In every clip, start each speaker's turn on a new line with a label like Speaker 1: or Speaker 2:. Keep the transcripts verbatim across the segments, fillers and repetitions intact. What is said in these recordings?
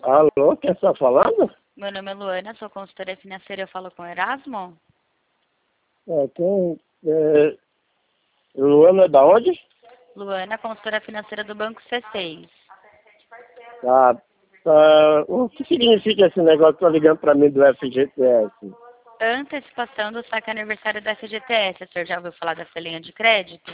Speaker 1: Alô, quem está falando?
Speaker 2: Meu nome é Luana, sou consultora financeira, eu falo com o Erasmo.
Speaker 1: É, quem, é, Luana é da onde?
Speaker 2: Luana, consultora financeira do Banco C seis.
Speaker 1: Tá, tá, o que significa esse negócio que tá ligando para mim do F G T S?
Speaker 2: Antecipação do saque aniversário da F G T S. O senhor já ouviu falar dessa linha de crédito?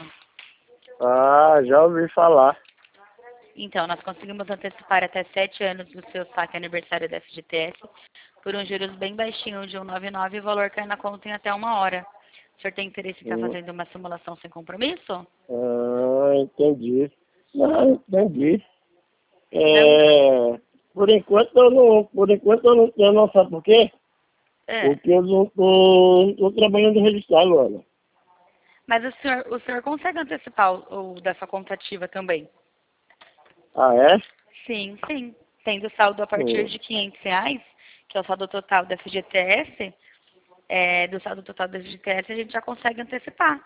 Speaker 1: Ah, já ouvi falar.
Speaker 2: Então, nós conseguimos antecipar até sete anos do seu saque aniversário da F G T S por um juros bem baixinho de um vírgula noventa e nove e o valor cai na conta em até uma hora. O senhor tem interesse em estar
Speaker 1: Hum.
Speaker 2: fazendo uma simulação sem compromisso?
Speaker 1: Ah, entendi. Não, entendi.
Speaker 2: Não.
Speaker 1: É, por enquanto eu não, por enquanto eu não tenho, não sabe por quê?
Speaker 2: É.
Speaker 1: Porque eu não estou trabalhando registrado, Luana.
Speaker 2: Mas o senhor, o senhor consegue antecipar o, o dessa conta ativa também?
Speaker 1: Ah, é?
Speaker 2: Sim, sim. Tendo saldo a partir
Speaker 1: Hum.
Speaker 2: de quinhentos reais, que é o saldo total da F G T S, é, do saldo total da F G T S a gente já consegue antecipar.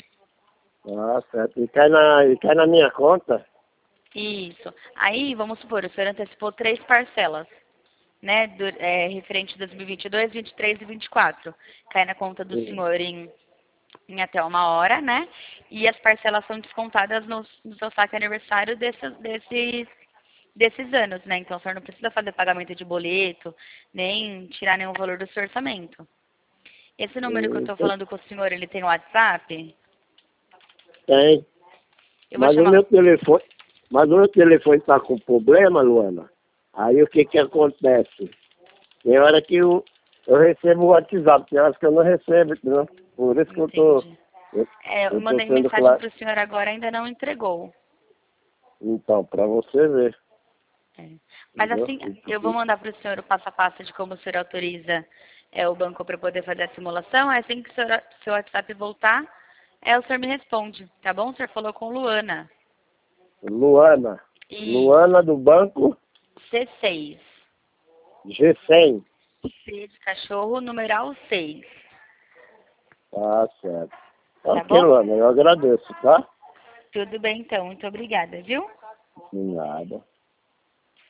Speaker 1: Ah, certo. E cai na, e cai na minha conta?
Speaker 2: Isso. Aí, vamos supor, o senhor antecipou três parcelas, né, do, é, referente a dois mil e vinte e dois, vinte e três e vinte e quatro. Cai na conta do
Speaker 1: Hum.
Speaker 2: senhor em, em até uma hora, né? E as parcelas são descontadas no, no seu saque aniversário desses, desses, desses anos, né? Então, o senhor não precisa fazer pagamento de boleto, nem tirar nenhum valor do seu orçamento. Esse número que eu estou
Speaker 1: Eita,
Speaker 2: falando com o senhor, ele tem WhatsApp?
Speaker 1: tem.
Speaker 2: Eu vou
Speaker 1: Mas o
Speaker 2: chamar.
Speaker 1: meu telefone, mas o meu telefone está com problema, Luana. Aí o que que acontece? Tem hora que eu, eu recebo o WhatsApp, tem horas que eu não recebo, não. Por isso que eu tô,
Speaker 2: Entendi.
Speaker 1: eu,
Speaker 2: É, eu
Speaker 1: eu tô
Speaker 2: mandei
Speaker 1: sendo
Speaker 2: mensagem
Speaker 1: claro.
Speaker 2: para o senhor agora, ainda não entregou.
Speaker 1: Então, para você ver,
Speaker 2: É. Mas
Speaker 1: entendeu?
Speaker 2: assim, eu vou mandar para o senhor o passo a passo de como o senhor autoriza é, o banco para poder fazer a simulação. Aí, assim que o senhor, seu WhatsApp voltar, é, o senhor me responde, tá bom? O senhor falou com Luana.
Speaker 1: Luana, Luana
Speaker 2: Isso.
Speaker 1: do banco
Speaker 2: C seis.
Speaker 1: G cem.
Speaker 2: C de cachorro, numeral seis.
Speaker 1: Tá certo.
Speaker 2: Tá
Speaker 1: Ok,
Speaker 2: bom?
Speaker 1: Luana, eu agradeço, tá?
Speaker 2: Tudo bem, então. Muito obrigada, viu?
Speaker 1: De nada.